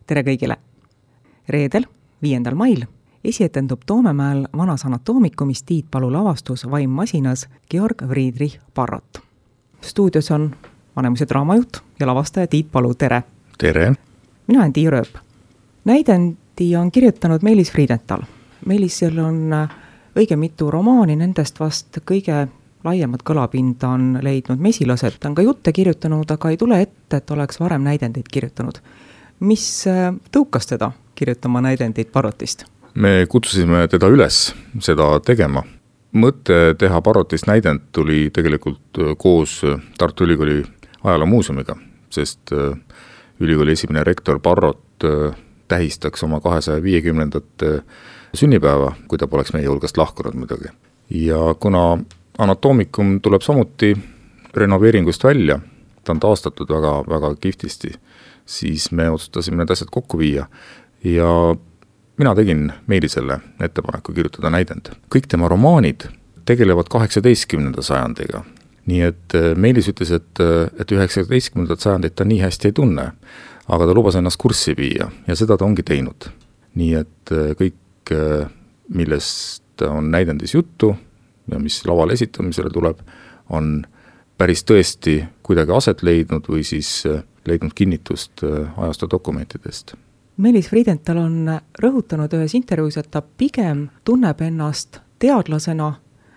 tere kõigile! Reedel, 5. mail esietendub Toomemäel vanas anatoomikumis Tiit Palu lavastus Vaimmasinas Georg Friedrich Parrot. Stuudios on Vanemuise draamajuht ja lavastaja Tiit Palu, tere! Tere! Mina olen Tiia Rööp. Näidendi on kirjutanud Meelis Friedenthal. Meelisel on õige mitu romaani, nendest vast kõige laiemat kõlapinda on leidnud Mesilased. Ta on ka jutte kirjutanud, aga ei tule ette, et oleks varem näidendeid kirjutanud. Mis tõukas teda kirjutama näidendeid Parrotist? Me kutsusime teda üles seda tegema. Mõte teha Parrotist näidend tuli tegelikult koos Tartu Ülikooli ajaloomuuseumiga, sest ülikooli esimene rektor Parrot tähistaks oma 250. sünnipäeva, kui ta poleks meie hulgast lahkunud muidugi. Ja kuna anatoomikum tuleb samuti renoveeringust välja, ta on taastatud väga, väga kihvtisti, siis me otsustasime need asjad kokku viia ja mina tegin Meelisele ettepaneku kirjutada näidend. Kõik tema romaanid tegelevad 18. sajandiga, nii et Meelis ütles, et 19. sajandit ta nii hästi ei tunne, aga ta lubas ennast kurssi viia ja seda ta ongi teinud. Nii et kõik, millest on näidendis juttu ja mis laval esitamisele tuleb, on päris tõesti kuidagi aset leidnud või siis leidnud kinnitust ajastu dokumentidest. Meelis Friedenthal on rõhutanud ühes intervjuus, et ta pigem tunneb ennast teadlasena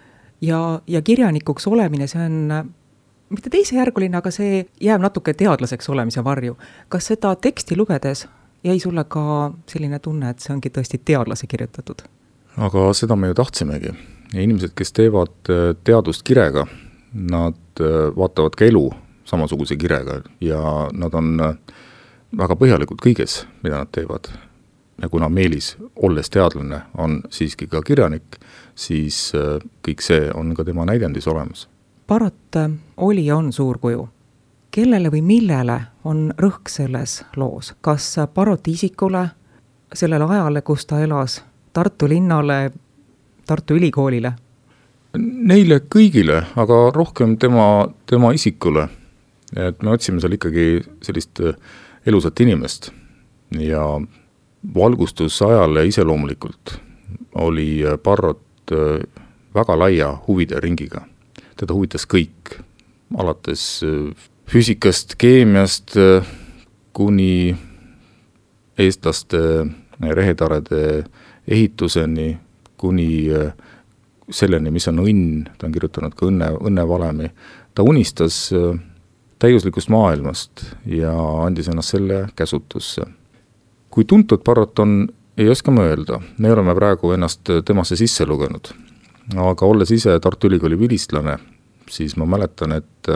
ja kirjanikuks olemine, see on mitte teisejärguline, aga see jääb natuke teadlaseks olemise varju. Kas seda teksti lugedes jäi sulle ka selline tunne, et see ongi tõesti teadlase kirjutatud? Aga seda me ju tahtsimegi. Ja inimesed, kes teevad teadust kirega, nad vaatavad ka elu samasuguse kirega ja nad on väga põhjalikud kõiges, mida nad teevad. Ja kuna Meelis, olles teadlane, on siiski ka kirjanik, siis kõik see on ka tema näidendis olemas. Parrot oli ja on suur kuju. Kellele või millele on rõhk selles loos? Kas Parroti isikule, sellele ajale, kus ta elas, Tartu linnale, Tartu ülikoolile? Neile kõigile, aga rohkem tema isikule. Et me otsime seal ikkagi sellist elusat inimest ja valgustusajale iseloomulikult oli Parrot väga laia huvide ringiga. Teda huvitas kõik, alates füüsikast, keemiast kuni eestlaste rehetarede ehituseni, kuni selleni, mis on õnn, ta on kirjutanud ka õnnevalemi. Ta unistas täiuslikust maailmast ja andis ennast selle käsutusse. Kui tuntud Parrot on, ei oska ma öelda. Me oleme praegu ennast temasse sisse lugenud. Aga olles ise Tartu Ülikooli vilistlane, siis ma mäletan,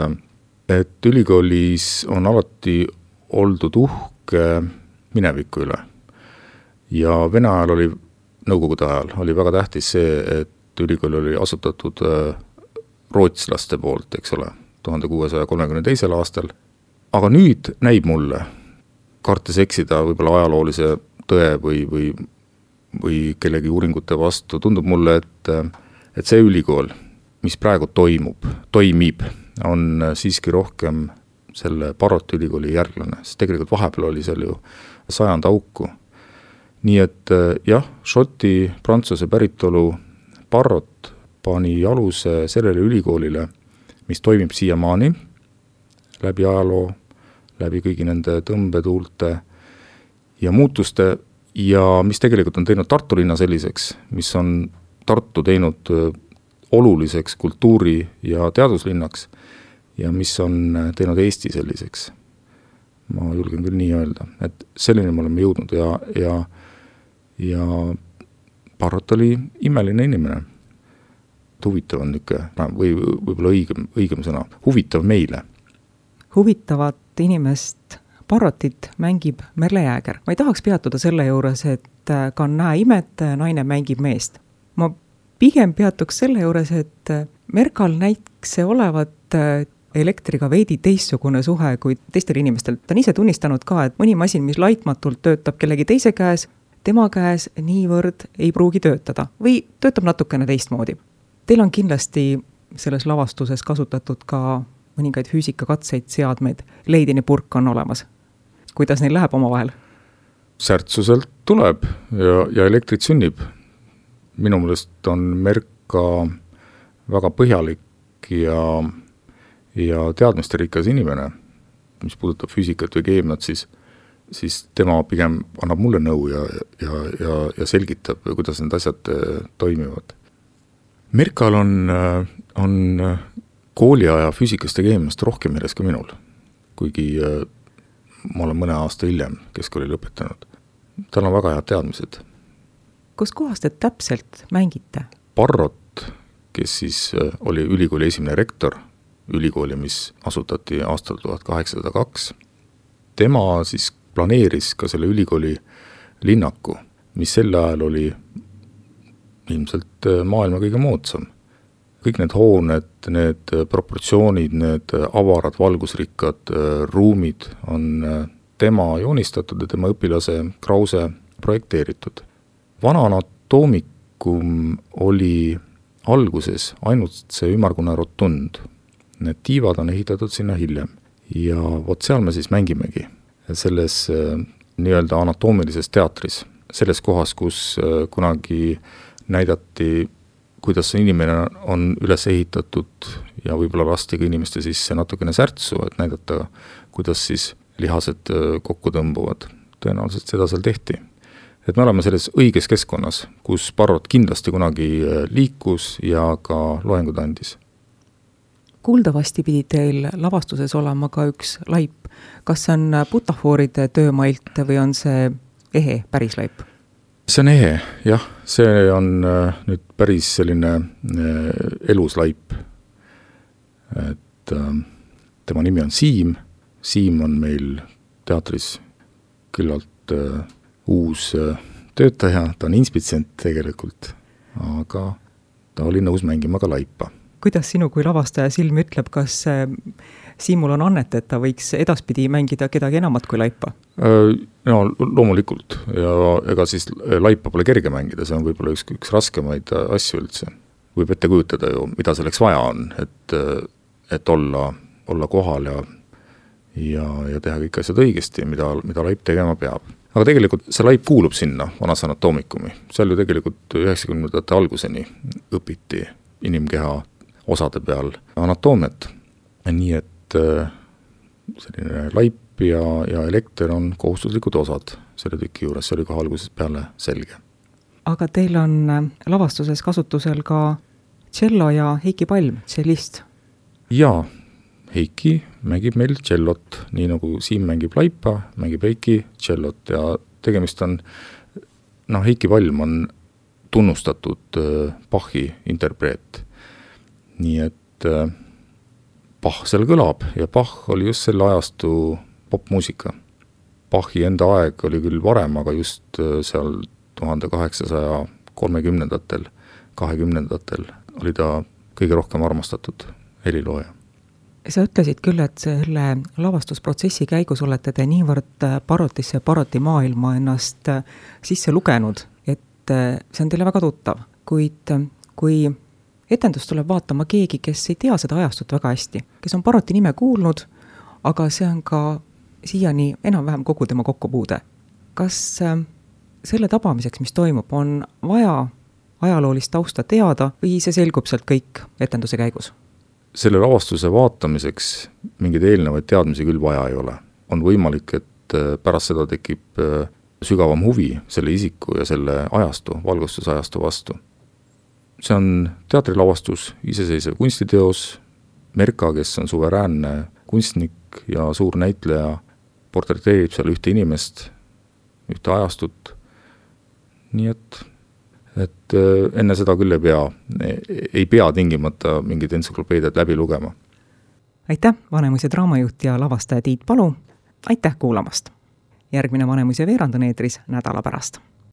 et ülikoolis on alati oldud uhke mineviku üle. Ja Vene ajal oli, Nõukogude ajal, oli väga tähtis see, et ülikool oli asutatud rootslaste poolt, eks ole, 1632. aastal. Aga nüüd näib mulle, kartes eksida võib-olla ajaloolise tõe või kellegi uuringute vastu, tundub mulle, et see ülikool, mis praegu toimib, on siiski rohkem selle Parroti ülikooli järglane, sest tegelikult vahepeal oli seal ju 100 auku. Nii et jah, Šoti, Prantsuse päritolu Parrot pani aluse sellele ülikoolile, mis toimib siiamaani läbi ajaloo, läbi kõigi nende tõmbetuulte ja muutuste ja mis tegelikult on teinud Tartu linna selliseks, mis on Tartu teinud oluliseks kultuuri- ja teaduslinnaks ja mis on teinud Eesti selliseks. Ma julgen küll nii öelda, et selline me oleme jõudnud ja Parrot oli imeline inimene. Huvitav on või võib-olla õigem sõna, huvitav meile. Huvitavat inimest Parrotit mängib Merle Jääger. Ma ei tahaks peatuda selle juures, et ka näe imet, naine mängib meest. Ma pigem peatuks selle juures, et Merkal näiks see olevat elektriga veidi teistsugune suhe kui teistel inimestel. Ta on ise tunnistanud ka, et mõni masin, mis laitmatult töötab kellegi teise käes, tema käes niivõrd ei pruugi töötada või töötab natukene teistmoodi. Teil on kindlasti selles lavastuses kasutatud ka mõningaid füüsikakatseid, seadmeid. Leidini purk on olemas. Kuidas neil läheb omavahel? Särtsuselt tuleb ja elektrit sünnib. Minu meelest on Merka väga põhjalik ja teadmisterikas inimene, mis puudutab füüsikat või keemiat, siis tema pigem annab mulle nõu ja selgitab, kuidas need asjad toimivad. Merkal on kooliaja füüsikast ja keemiast rohkem meeles kui minul, kuigi ma olen mõne aasta hiljem keskkooli lõpetanud. Tal on väga head teadmised. Kus kohas te täpselt mängite? Parrot, kes siis oli ülikooli esimene rektor, ülikooli, mis asutati aastal 1802, tema siis planeeris ka selle ülikooli linnaku, mis sel ajal oli ilmselt maailma kõige moodsam. Kõik need hooned, need proportsioonid, need avarad, valgusrikkad ruumid on tema joonistatud ja tema õpilase Krause projekteeritud. Vana anatoomikum oli alguses ainult see ümmargune rotund. Need tiivad on ehitatud sinna hiljem ja vot seal me siis mängimegi selles nii-öelda anatoomilises teatris, selles kohas, kus kunagi näidati, kuidas see inimene on üles ehitatud ja võib-olla lasti ka inimeste sisse natukene särtsu, et näidata, kuidas siis lihased kokku tõmbuvad. Tõenäoliselt seda seal tehti. Et me oleme selles õiges keskkonnas, kus Parrot kindlasti kunagi liikus ja ka loengud andis. Kuuldavasti pidi teil lavastuses olema ka üks laip. Kas see on butafooride töömailt või on see ehe päris laip? See on ehe, jah. See on nüüd päris selline elus laip. Et tema nimi on Siim. Siim on meil teatris küllalt uus töötaja, ta on inspitsient tegelikult, aga ta oli nõus mängima ka laipa. Kuidas sinu kui lavastaja silm ütleb, kas Siimul on annet, et ta võiks edaspidi mängida kedagi enamat kui laipa? No loomulikult, ja ega siis laipa pole kerge mängida, see on võib-olla üks raskemaid asju üldse. Võib ette kujutada ju, mida selleks vaja on, et olla kohal ja teha kõik asjad õigesti, mida laip tegema peab. Aga tegelikult see laip kuulub sinna vanas anatoomikumi. Seal ju tegelikult 90ndate alguseni õpiti inimkeha osade peal anatoomiat. Nii et selline laip ja elekter on kohustuslikud osad selle tüki juures, see oli kohe algusest peale selge. Aga teil on lavastuses kasutusel ka tšello ja Heiki Palm, tšellist? Jaa, Heiki mängib meil tšellot, nii nagu Siim mängib laipa, mängib Heiki tšellot ja tegemist on, Heiki Palm on tunnustatud Bachi interpreet. Nii et Bach seal kõlab ja Bach oli just selle ajastu popmuusika. Bachi enda aeg oli küll varem, aga just seal 1830-ndatel, 20-ndatel oli ta kõige rohkem armastatud helilooja. Sa ütlesid küll, et selle lavastusprotsessi käigus olete te niivõrd Parrotisse ja Parroti maailma ennast sisse lugenud, et see on teile väga tuttav. Kuid kui etendus tuleb vaatama keegi, kes ei tea seda ajastut väga hästi, kes on Parroti nime kuulnud, aga see on ka siiani enam-vähem kogu tema kokkupuude. Kas selle tabamiseks, mis toimub, on vaja ajaloolist tausta teada või see selgub sealt kõik etenduse käigus? Selle lavastuse vaatamiseks mingeid eelnevaid teadmisi küll vaja ei ole. On võimalik, et pärast seda tekib sügavam huvi selle isiku ja selle ajastu, valgustusajastu vastu. See on teatrilavastus, iseseisev kunstiteos, Merka, kes on suveräänne kunstnik ja suur näitleja, portreteerib seal ühte inimest, ühte ajastut. Nii et enne seda küll ei pea tingimata mingid entsüklopeediad läbi lugema. Aitäh, Vanemuise draamajuht ja lavastaja Tiit Palu. Aitäh kuulamast. Järgmine Vanemuise veerand on eetris nädala pärast.